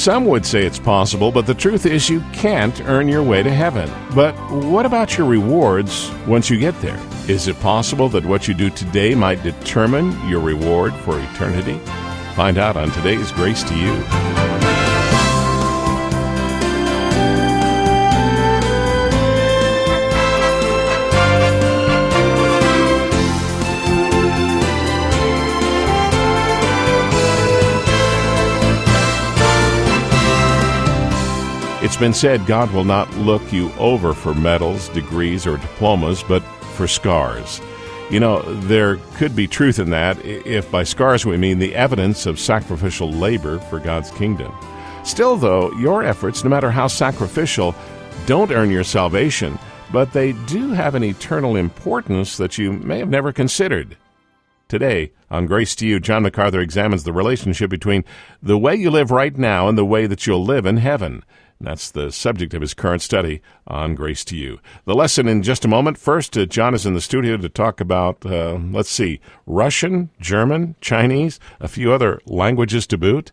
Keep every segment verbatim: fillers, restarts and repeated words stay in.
Some would say it's possible, but the truth is you can't earn your way to heaven. But what about your rewards once you get there? Is it possible that what you do today might determine your reward for eternity? Find out on today's Grace to You. It's been said God will not look you over for medals, degrees, or diplomas, but for scars. You know, there could be truth in that if by scars we mean the evidence of sacrificial labor for God's kingdom. Still, though, your efforts, no matter how sacrificial, don't earn your salvation, but they do have an eternal importance that you may have never considered. Today, on Grace to You, John MacArthur examines the relationship between the way you live right now and the way that you'll live in heaven. That's the subject of his current study on Grace to You. The lesson in just a moment. First, uh, John is in the studio to talk about, uh, let's see, Russian, German, Chinese, a few other languages to boot.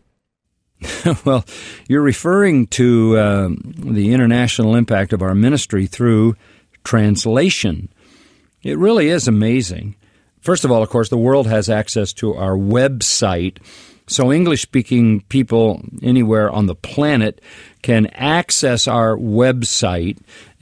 Well, you're referring to um, the international impact of our ministry through translation. It really is amazing. First of all, of course, the world has access to our website, so English-speaking people anywhere on the planet can access our website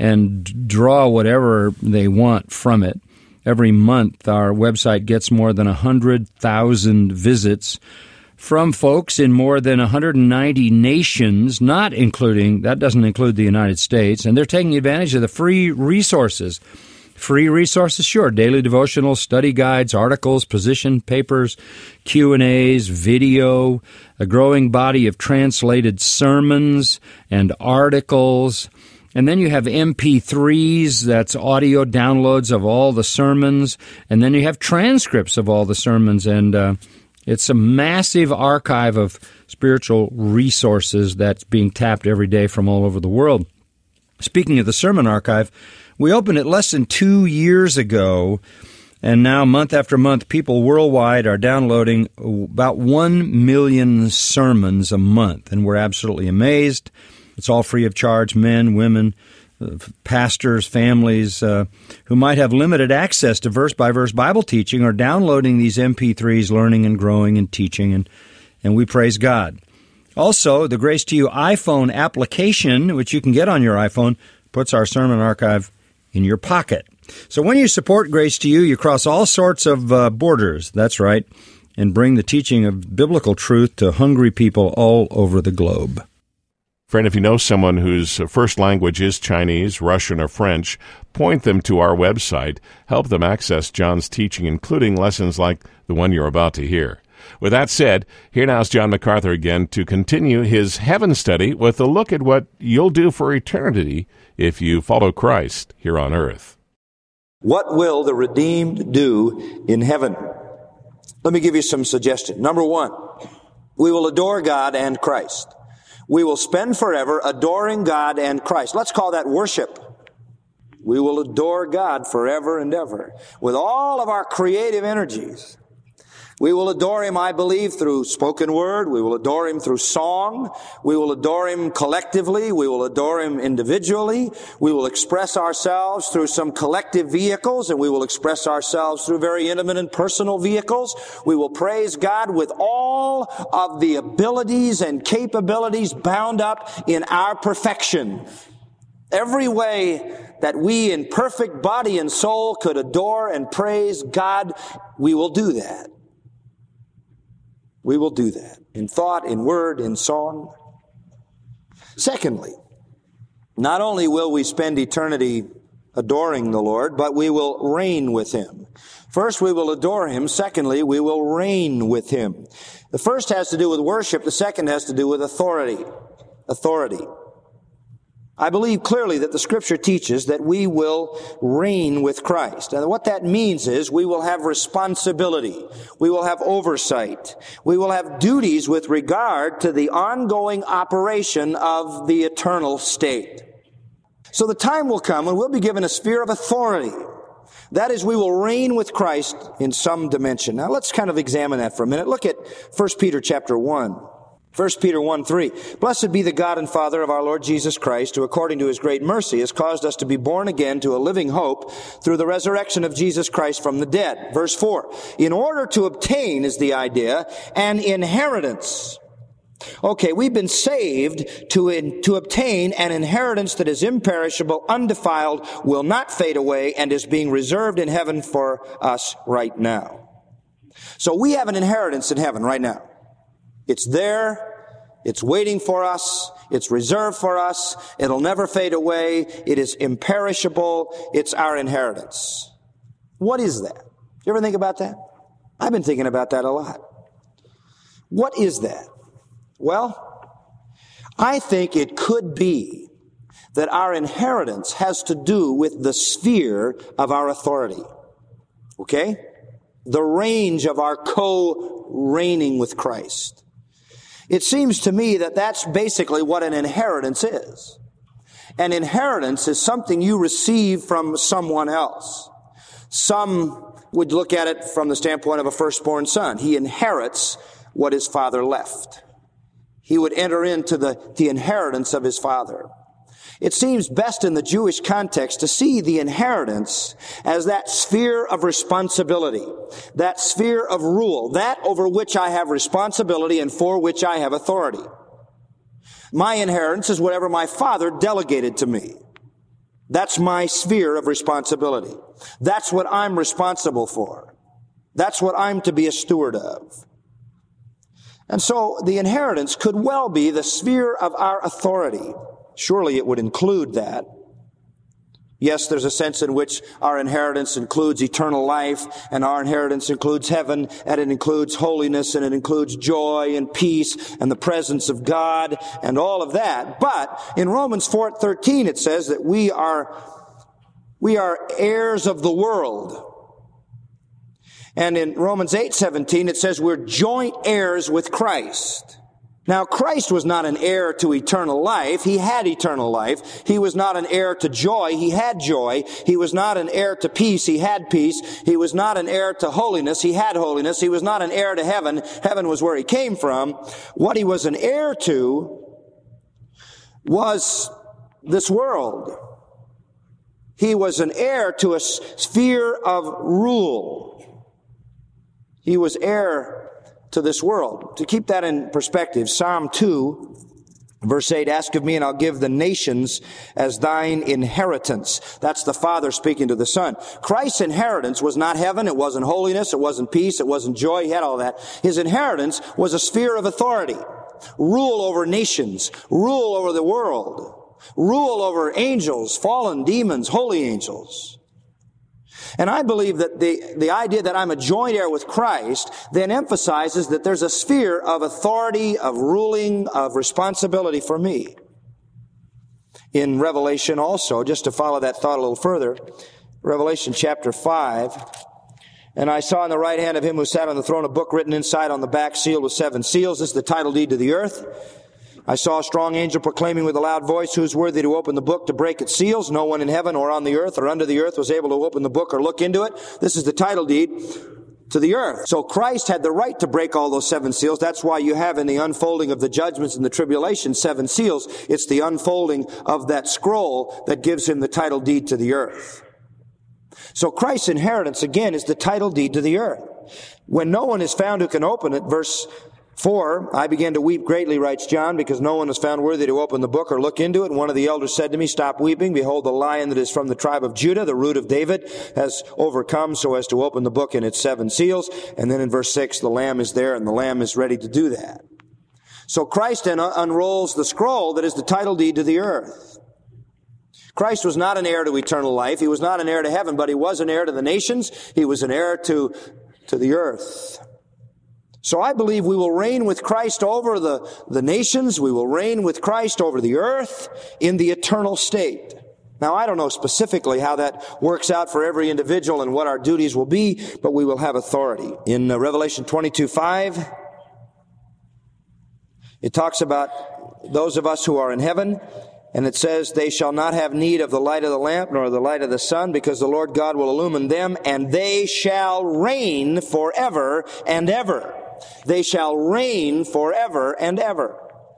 and draw whatever they want from it. Every month, our website gets more than one hundred thousand visits from folks in more than one hundred ninety nations, not including, that doesn't include the United States, and they're taking advantage of the free resources. Free resources, sure, daily devotionals, study guides, articles, position papers, Q and A's, video, a growing body of translated sermons and articles. And then you have M P threes, that's audio downloads of all the sermons. And then you have transcripts of all the sermons. And uh, it's a massive archive of spiritual resources that's being tapped every day from all over the world. Speaking of the sermon archive, we opened it less than two years ago, and now month after month, people worldwide are downloading about one million sermons a month, and we're absolutely amazed. It's all free of charge. Men, women, uh, pastors, families uh, who might have limited access to verse-by-verse Bible teaching are downloading these M P threes, learning and growing and teaching, and, and we praise God. Also, the Grace to You iPhone application, which you can get on your iPhone, puts our sermon archive in your pocket. So when you support Grace to You, you cross all sorts of uh, borders, that's right, and bring the teaching of biblical truth to hungry people all over the globe. Friend, if you know someone whose first language is Chinese, Russian, or French, point them to our website. Help them access John's teaching, including lessons like the one you're about to hear. With that said, here now is John MacArthur again to continue his heaven study with a look at what you'll do for eternity if you follow Christ here on earth. What will the redeemed do in heaven? Let me give you some suggestions. Number one, we will adore God and Christ. We will spend forever adoring God and Christ. Let's call that worship. We will adore God forever and ever with all of our creative energies. We will adore Him, I believe, through spoken word. We will adore Him through song. We will adore Him collectively. We will adore Him individually. We will express ourselves through some collective vehicles, and we will express ourselves through very intimate and personal vehicles. We will praise God with all of the abilities and capabilities bound up in our perfection. Every way that we in perfect body and soul could adore and praise God, we will do that. We will do that in thought, in word, in song. Secondly, not only will we spend eternity adoring the Lord, but we will reign with Him. First, we will adore Him. Secondly, we will reign with Him. The first has to do with worship. The second has to do with authority. Authority. I believe clearly that the Scripture teaches that we will reign with Christ. And what that means is we will have responsibility. We will have oversight. We will have duties with regard to the ongoing operation of the eternal state. So the time will come when we'll be given a sphere of authority. That is, we will reign with Christ in some dimension. Now let's kind of examine that for a minute. Look at First Peter chapter one. First Peter one three, blessed be the God and Father of our Lord Jesus Christ, who according to his great mercy has caused us to be born again to a living hope through the resurrection of Jesus Christ from the dead. Verse four, in order to obtain, is the idea, an inheritance. Okay, we've been saved to, in, to obtain an inheritance that is imperishable, undefiled, will not fade away, and is being reserved in heaven for us right now. So we have an inheritance in heaven right now. It's there. It's waiting for us. It's reserved for us. It'll never fade away. It is imperishable. It's our inheritance. What is that? You ever think about that? I've been thinking about that a lot. What is that? Well, I think it could be that our inheritance has to do with the sphere of our authority. Okay? The range of our co-reigning with Christ. It seems to me that that's basically what an inheritance is. An inheritance is something you receive from someone else. Some would look at it from the standpoint of a firstborn son. He inherits what his father left. He would enter into the, the inheritance of his father. It seems best in the Jewish context to see the inheritance as that sphere of responsibility, that sphere of rule, that over which I have responsibility and for which I have authority. My inheritance is whatever my father delegated to me. That's my sphere of responsibility. That's what I'm responsible for. That's what I'm to be a steward of. And so the inheritance could well be the sphere of our authority. Surely it would include that. Yes, there's a sense in which our inheritance includes eternal life, and our inheritance includes heaven, and it includes holiness, and it includes joy and peace and the presence of God and all of that. But in Romans four thirteen it says that we are, we are heirs of the world. And in Romans eight seventeen it says we're joint heirs with Christ. Now, Christ was not an heir to eternal life. He had eternal life. He was not an heir to joy. He had joy. He was not an heir to peace. He had peace. He was not an heir to holiness. He had holiness. He was not an heir to heaven. Heaven was where he came from. What he was an heir to was this world. He was an heir to a sphere of rule. He was heir to this world. To keep that in perspective, Psalm two, verse eight, ask of me and I'll give the nations as thine inheritance. That's the Father speaking to the Son. Christ's inheritance was not heaven, it wasn't holiness, it wasn't peace, it wasn't joy, he had all that. His inheritance was a sphere of authority. Rule over nations, rule over the world, rule over angels, fallen demons, holy angels. And I believe that the, the idea that I'm a joint heir with Christ then emphasizes that there's a sphere of authority, of ruling, of responsibility for me. In Revelation also, just to follow that thought a little further, Revelation chapter five, and I saw in the right hand of him who sat on the throne a book written inside on the back, sealed with seven seals. This is the title deed to the earth. I saw a strong angel proclaiming with a loud voice, who is worthy to open the book to break its seals? No one in heaven or on the earth or under the earth was able to open the book or look into it. This is the title deed to the earth. So Christ had the right to break all those seven seals. That's why you have in the unfolding of the judgments and the tribulation seven seals. It's the unfolding of that scroll that gives him the title deed to the earth. So Christ's inheritance, again, is the title deed to the earth. When no one is found who can open it, verse four, I began to weep greatly, writes John, because no one was found worthy to open the book or look into it. And one of the elders said to me, stop weeping. Behold, the Lion that is from the tribe of Judah, the root of David, has overcome so as to open the book and its seven seals. And then in verse six, the Lamb is there and the Lamb is ready to do that. So Christ then unrolls the scroll that is the title deed to the earth. Christ was not an heir to eternal life. He was not an heir to heaven, but he was an heir to the nations. He was an heir to, to the earth. So I believe we will reign with Christ over the, the nations. We will reign with Christ over the earth in the eternal state. Now, I don't know specifically how that works out for every individual and what our duties will be, but we will have authority. In uh, Revelation twenty-two five, it talks about those of us who are in heaven, and it says, they shall not have need of the light of the lamp nor the light of the sun, because the Lord God will illumine them, and they shall reign forever and ever. They shall reign forever and ever.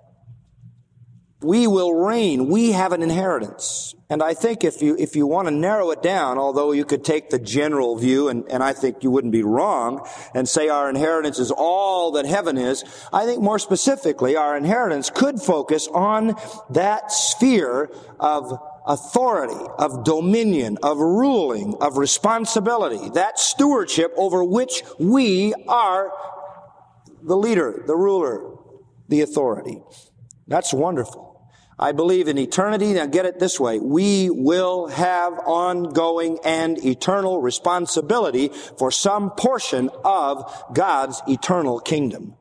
We will reign. We have an inheritance. And I think if you, if you want to narrow it down, although you could take the general view, and, and I think you wouldn't be wrong, and say our inheritance is all that heaven is, I think more specifically, our inheritance could focus on that sphere of authority, of dominion, of ruling, of responsibility, that stewardship over which we are the leader, the ruler, the authority. That's wonderful. I believe in eternity. Now get it this way. We will have ongoing and eternal responsibility for some portion of God's eternal kingdom.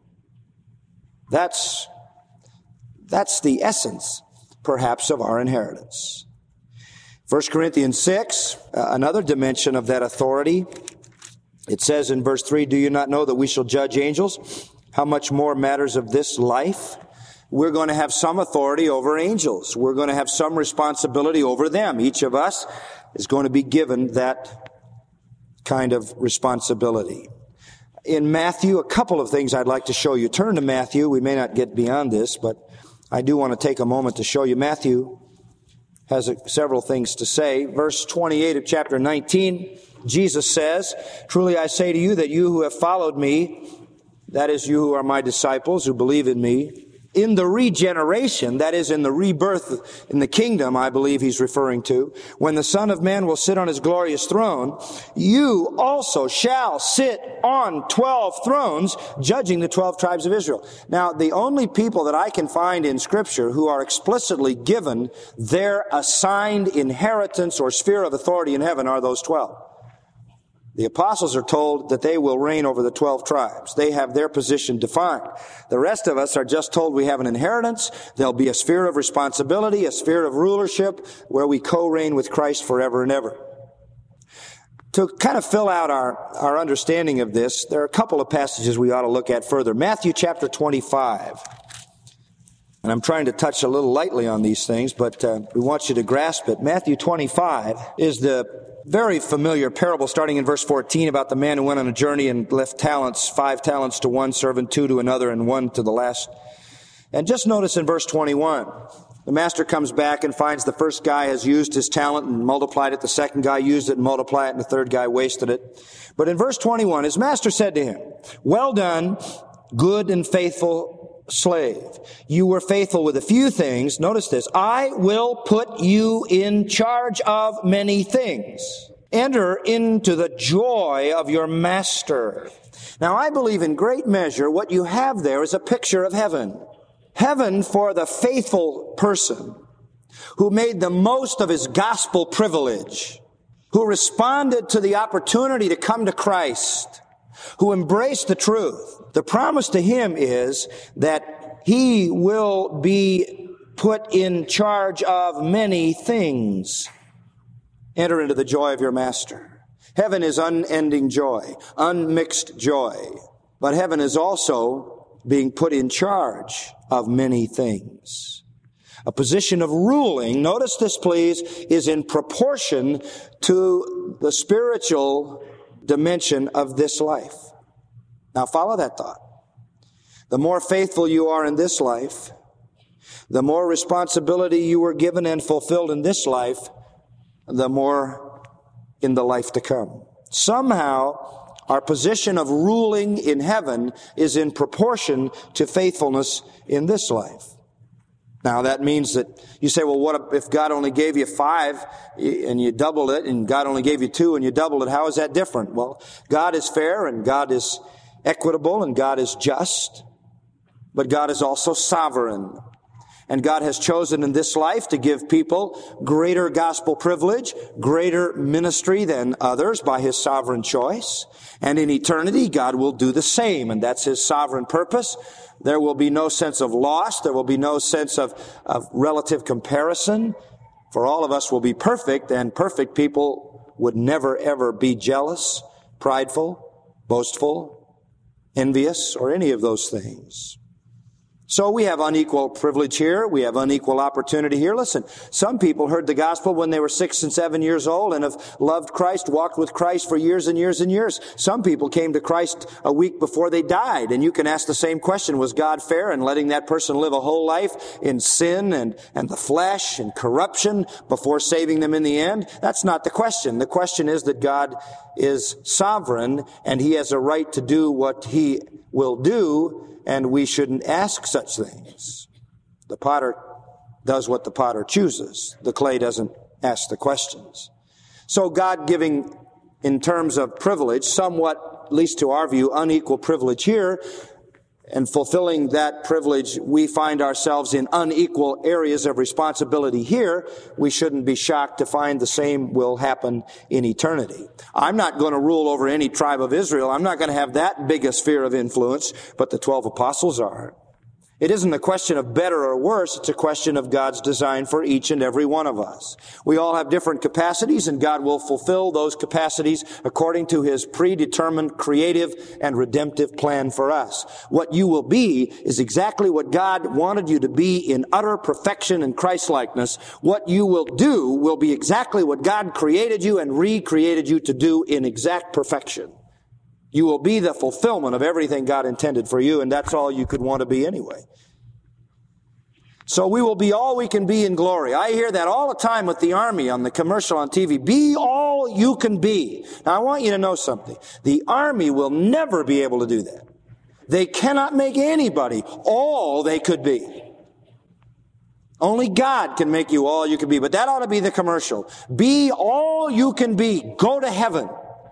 That's, that's the essence, perhaps, of our inheritance. First Corinthians six, uh, another dimension of that authority. It says in verse three, do you not know that we shall judge angels? How much more matters of this life? We're going to have some authority over angels. We're going to have some responsibility over them. Each of us is going to be given that kind of responsibility. In Matthew, a couple of things I'd like to show you. Turn to Matthew. We may not get beyond this, but I do want to take a moment to show you. Matthew has a, several things to say. Verse twenty-eight of chapter nineteen, Jesus says, truly I say to you that you who have followed me, that is, you who are my disciples, who believe in me, in the regeneration, that is, in the rebirth in the kingdom, I believe he's referring to, when the Son of Man will sit on his glorious throne, you also shall sit on twelve thrones, judging the twelve tribes of Israel. Now, the only people that I can find in Scripture who are explicitly given their assigned inheritance or sphere of authority in heaven are those twelve. The apostles are told that they will reign over the twelve tribes. They have their position defined. The rest of us are just told we have an inheritance. There'll be a sphere of responsibility, a sphere of rulership, where we co-reign with Christ forever and ever. To kind of fill out our, our understanding of this, there are a couple of passages we ought to look at further. Matthew chapter twenty-five. And I'm trying to touch a little lightly on these things, but uh, we want you to grasp it. Matthew twenty-five is the very familiar parable starting in verse fourteen about the man who went on a journey and left talents, five talents to one servant, two to another, and one to the last. And just notice in verse twenty-one, the master comes back and finds the first guy has used his talent and multiplied it. The second guy used it and multiplied it, and the third guy wasted it. But in verse twenty-one, his master said to him, well done, good and faithful slave. You were faithful with a few things. Notice this. I will put you in charge of many things. Enter into the joy of your master. Now, I believe in great measure what you have there is a picture of heaven. Heaven for the faithful person who made the most of his gospel privilege, who responded to the opportunity to come to Christ, who embraced the truth. The promise to him is that he will be put in charge of many things. Enter into the joy of your master. Heaven is unending joy, unmixed joy. But heaven is also being put in charge of many things. A position of ruling, notice this please, is in proportion to the spiritual dimension of this life. Now follow that thought. The more faithful you are in this life, the more responsibility you were given and fulfilled in this life, the more in the life to come. Somehow, our position of ruling in heaven is in proportion to faithfulness in this life. Now that means that you say, well, what if God only gave you five and you doubled it, and God only gave you two and you doubled it? How is that different? Well, God is fair and God is equitable and God is just, but God is also sovereign. And God has chosen in this life to give people greater gospel privilege, greater ministry than others by his sovereign choice. And in eternity, God will do the same, and that's his sovereign purpose. There will be no sense of loss. There will be no sense of, of relative comparison. For all of us will be perfect, and perfect people would never, ever be jealous, prideful, boastful, envious, or any of those things. So we have unequal privilege here. We have unequal opportunity here. Listen, some people heard the gospel when they were six and seven years old and have loved Christ, walked with Christ for years and years and years. Some people came to Christ a week before they died. And you can ask the same question. Was God fair in letting that person live a whole life in sin and, and the flesh and corruption before saving them in the end? That's not the question. The question is that God is sovereign and He has a right to do what He will do, and we shouldn't ask such things. The potter does what the potter chooses. The clay doesn't ask the questions. So God giving, in terms of privilege, somewhat, at least to our view, unequal privilege here, and fulfilling that privilege, we find ourselves in unequal areas of responsibility here. We shouldn't be shocked to find the same will happen in eternity. I'm not going to rule over any tribe of Israel. I'm not going to have that big a sphere of influence, but the twelve apostles are. It isn't a question of better or worse. It's a question of God's design for each and every one of us. We all have different capacities, and God will fulfill those capacities according to His predetermined creative and redemptive plan for us. What you will be is exactly what God wanted you to be in utter perfection and Christ-likeness. What you will do will be exactly what God created you and recreated you to do in exact perfection. You will be the fulfillment of everything God intended for you, and that's all you could want to be anyway. So we will be all we can be in glory. I hear that all the time with the Army on the commercial on T V. Be all you can be. Now I want you to know something. The Army will never be able to do that. They cannot make anybody all they could be. Only God can make you all you can be. But that ought to be the commercial. Be all you can be. Go to heaven.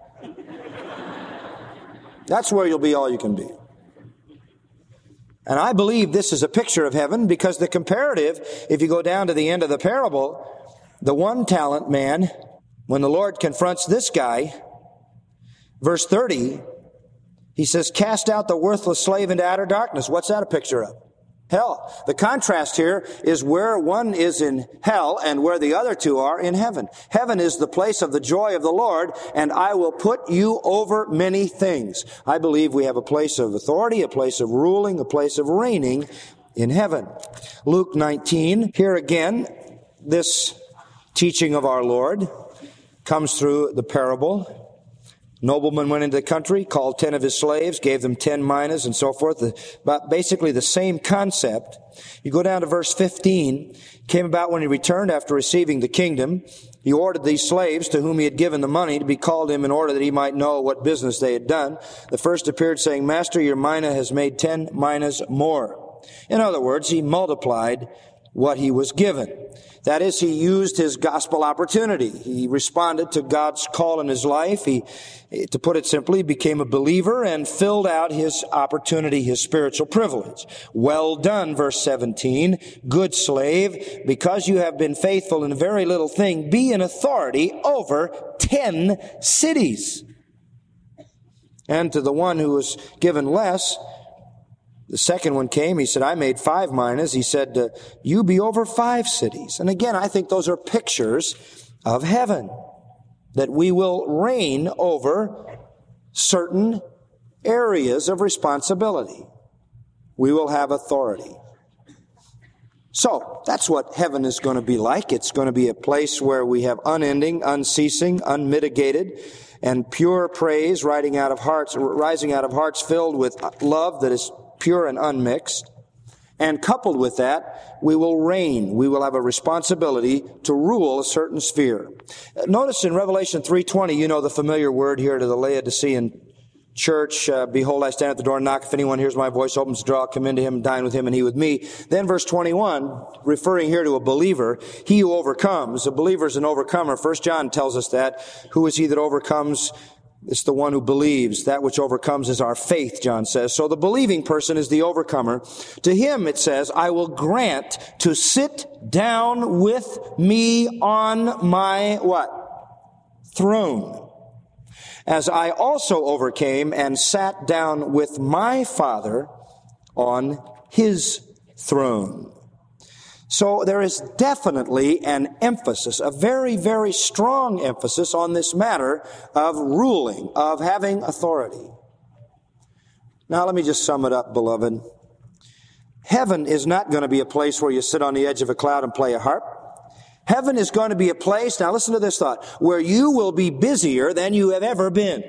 That's where you'll be all you can be. And I believe this is a picture of heaven because the comparative, if you go down to the end of the parable, the one talent man, when the Lord confronts this guy, verse thirty, He says, cast out the worthless slave into outer darkness. What's that a picture of? Hell. The contrast here is where one is in hell and where the other two are in heaven. Heaven is the place of the joy of the Lord, and I will put you over many things. I believe we have a place of authority, a place of ruling, a place of reigning in heaven. Luke nineteen, here again, this teaching of our Lord comes through the parable. Nobleman went into the country, called ten of his slaves, gave them ten minas and so forth. But basically the same concept. You go down to verse fifteen. Came about when he returned after receiving the kingdom. He ordered these slaves to whom he had given the money to be called him in order that he might know what business they had done. The first appeared saying, Master, your mina has made ten minas more. In other words, he multiplied what he was given. That is, he used his gospel opportunity. He responded to God's call in his life. He, to put it simply, became a believer and filled out his opportunity, his spiritual privilege. Well done, verse seventeen, good slave, because you have been faithful in a very little thing, be in authority over ten cities. And to the one who was given less, the second one came, he said, I made five minas. He said, uh, you be over five cities. And again, I think those are pictures of heaven, that we will reign over certain areas of responsibility. We will have authority. So, that's what heaven is going to be like. It's going to be a place where we have unending, unceasing, unmitigated, and pure praise rising out of hearts, rising out of hearts filled with love that is pure and unmixed. And coupled with that, we will reign. We will have a responsibility to rule a certain sphere. Notice in Revelation three twenty, you know the familiar word here to the Laodicean church, uh, behold, I stand at the door and knock. If anyone hears my voice, opens the door, I'll come into him, dine with him, and he with me. Then verse twenty-one, referring here to a believer, he who overcomes. A believer is an overcomer. First John tells us that. Who is he that overcomes? It's the one who believes. That which overcomes is our faith, John says. So the believing person is the overcomer. To him, it says, I will grant to sit down with me on my what? Throne. As I also overcame and sat down with my Father on his throne. So there is definitely an emphasis, a very, very strong emphasis on this matter of ruling, of having authority. Now let me just sum it up, beloved. Heaven is not going to be a place where you sit on the edge of a cloud and play a harp. Heaven is going to be a place, now listen to this thought, where you will be busier than you have ever been.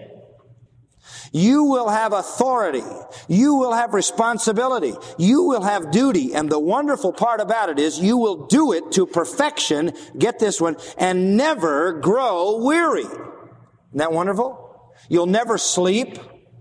You will have authority. You will have responsibility. You will have duty. And the wonderful part about it is you will do it to perfection, get this one, and never grow weary. Isn't that wonderful? You'll never sleep.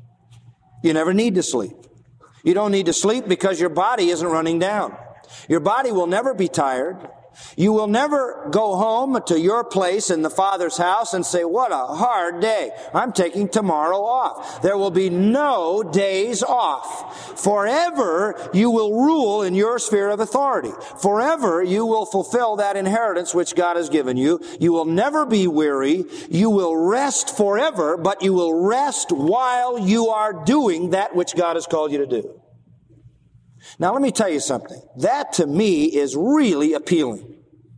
You never need to sleep. You don't need to sleep because your body isn't running down. Your body will never be tired. You will never go home to your place in the Father's house and say, what a hard day. I'm taking tomorrow off. There will be no days off. Forever you will rule in your sphere of authority. Forever you will fulfill that inheritance which God has given you. You will never be weary. You will rest forever, but you will rest while you are doing that which God has called you to do. Now let me tell you something. That to me is really appealing.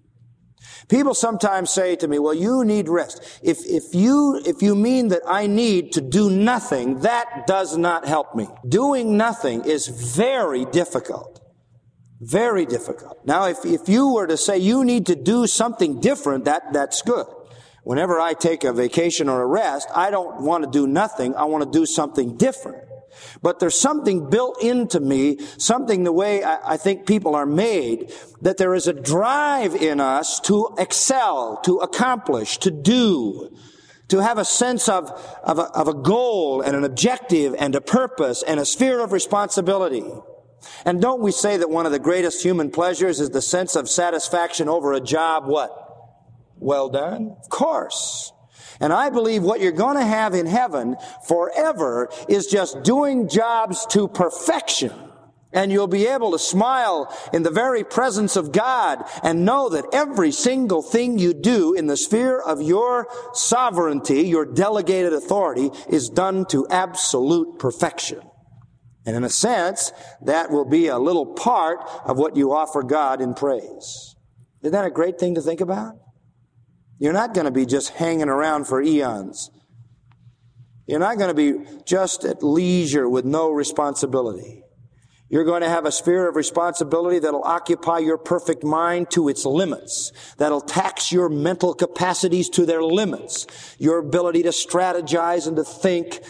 People sometimes say to me, well, you need rest. If, if you, if you mean that I need to do nothing, that does not help me. Doing nothing is very difficult. Very difficult. Now, if, if you were to say you need to do something different, that, that's good. Whenever I take a vacation or a rest, I don't want to do nothing. I want to do something different. But there's something built into me, something the way I, I think people are made, that there is a drive in us to excel, to accomplish, to do, to have a sense of, of, a, of a goal and an objective and a purpose and a sphere of responsibility. And don't we say that one of the greatest human pleasures is the sense of satisfaction over a job, what? Well done? Of course. And I believe what you're going to have in heaven forever is just doing jobs to perfection. And you'll be able to smile in the very presence of God and know that every single thing you do in the sphere of your sovereignty, your delegated authority, is done to absolute perfection. And in a sense, that will be a little part of what you offer God in praise. Isn't that a great thing to think about? You're not going to be just hanging around for eons. You're not going to be just at leisure with no responsibility. You're going to have a sphere of responsibility that'll occupy your perfect mind to its limits. That'll tax your mental capacities to their limits. Your ability to strategize and to think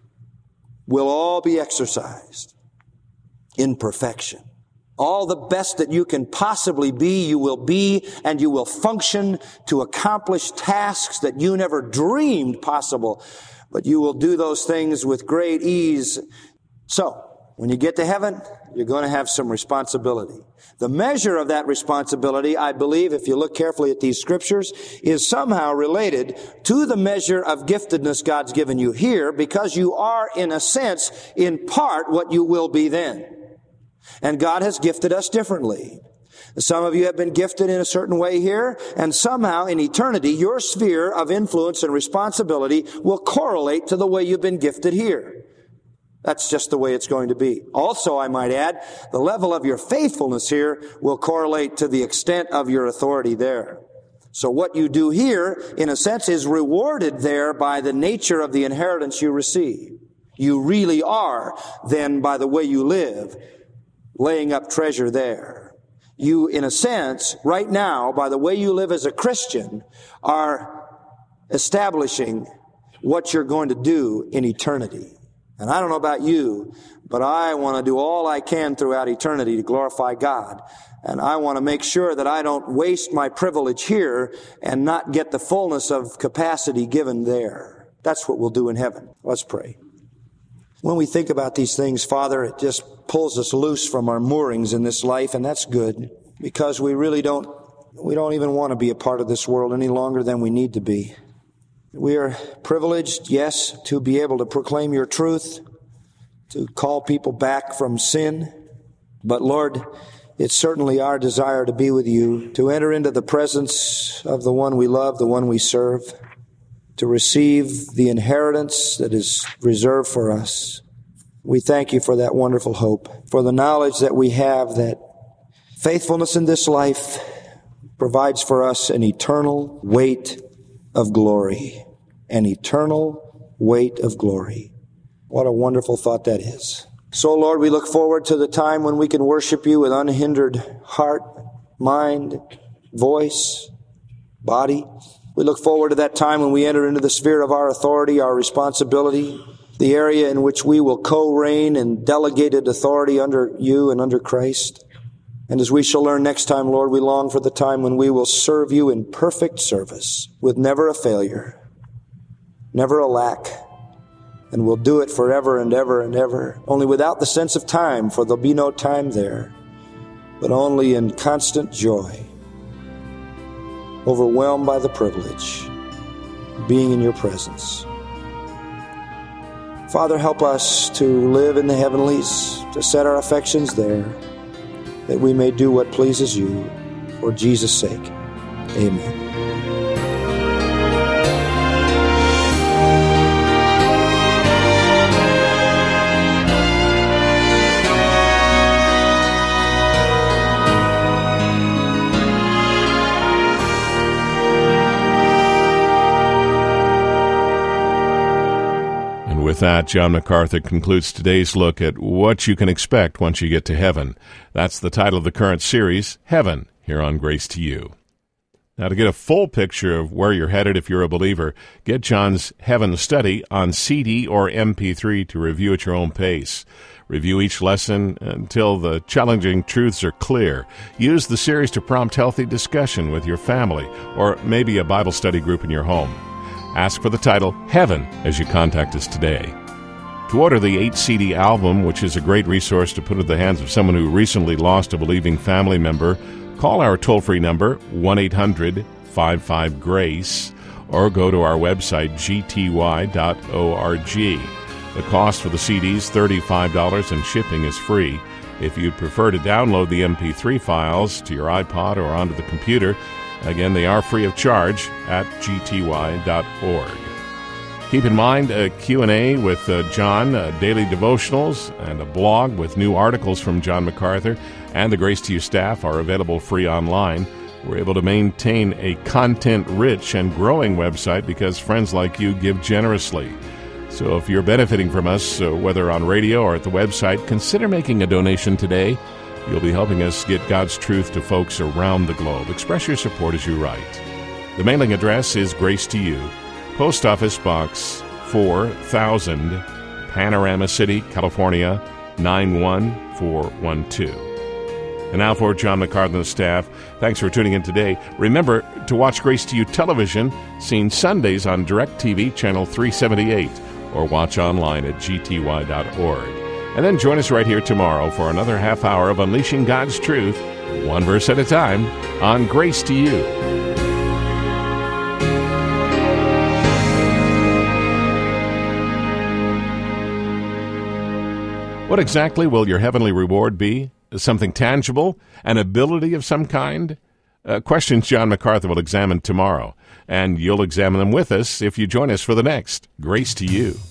will all be exercised in perfection. All the best that you can possibly be, you will be, and you will function to accomplish tasks that you never dreamed possible. But you will do those things with great ease. So, when you get to heaven, you're going to have some responsibility. The measure of that responsibility, I believe, if you look carefully at these scriptures, is somehow related to the measure of giftedness God's given you here, because you are, in a sense, in part what you will be then. And God has gifted us differently. Some of you have been gifted in a certain way here, and somehow in eternity, your sphere of influence and responsibility will correlate to the way you've been gifted here. That's just the way it's going to be. Also, I might add, the level of your faithfulness here will correlate to the extent of your authority there. So what you do here, in a sense, is rewarded there by the nature of the inheritance you receive. You really are, then, by the way you live, laying up treasure there. You, in a sense, right now, by the way you live as a Christian, are establishing what you're going to do in eternity. And I don't know about you, but I want to do all I can throughout eternity to glorify God. And I want to make sure that I don't waste my privilege here and not get the fullness of capacity given there. That's what we'll do in heaven. Let's pray. When we think about these things, Father, it just pulls us loose from our moorings in this life, and that's good, because we really don't, we don't even want to be a part of this world any longer than we need to be. We are privileged, yes, to be able to proclaim your truth, to call people back from sin, but Lord, it's certainly our desire to be with you, to enter into the presence of the one we love, the one we serve, to receive the inheritance that is reserved for us. We thank you for that wonderful hope, for the knowledge that we have that faithfulness in this life provides for us an eternal weight of glory, an eternal weight of glory. What a wonderful thought that is. So, Lord, we look forward to the time when we can worship you with unhindered heart, mind, voice, body. We look forward to that time when we enter into the sphere of our authority, our responsibility, the area in which we will co-reign in delegated authority under you and under Christ. And as we shall learn next time, Lord, we long for the time when we will serve you in perfect service, with never a failure, never a lack, and we'll do it forever and ever and ever, only without the sense of time, for there'll be no time there, but only in constant joy, overwhelmed by the privilege of being in your presence. Father, help us to live in the heavenlies, to set our affections there, that we may do what pleases you, for Jesus' sake. Amen. With that, John MacArthur concludes today's look at what you can expect once you get to heaven. That's the title of the current series, Heaven, here on Grace to You. Now, to get a full picture of where you're headed if you're a believer, get John's Heaven Study on C D or M P three to review at your own pace. Review each lesson until the challenging truths are clear. Use the series to prompt healthy discussion with your family or maybe a Bible study group in your home. Ask for the title, Heaven, as you contact us today. To order the eight C D album, which is a great resource to put in the hands of someone who recently lost a believing family member, call our toll-free number, one eight hundred five five GRACE, or go to our website, g t y dot org. The cost for the C D is thirty-five dollars and shipping is free. If you'd prefer to download the M P three files to your iPod or onto the computer, again, they are free of charge at g t y dot org. Keep in mind a Q and A with uh, John, uh, daily devotionals, and a blog with new articles from John MacArthur and the Grace to You staff are available free online. We're able to maintain a content-rich and growing website because friends like you give generously. So if you're benefiting from us, uh, whether on radio or at the website, consider making a donation today. You'll be helping us get God's truth to folks around the globe. Express your support as you write. The mailing address is Grace to You, Post Office Box four thousand, Panorama City, California, nine one four one two. And now for John MacArthur and the staff, thanks for tuning in today. Remember to watch Grace to You television, seen Sundays on DirecTV Channel three seventy-eight, or watch online at g t y dot org. And then join us right here tomorrow for another half hour of Unleashing God's Truth, one verse at a time, on Grace to You. What exactly will your heavenly reward be? Something tangible? An ability of some kind? Uh, questions John MacArthur will examine tomorrow, and you'll examine them with us if you join us for the next Grace to You.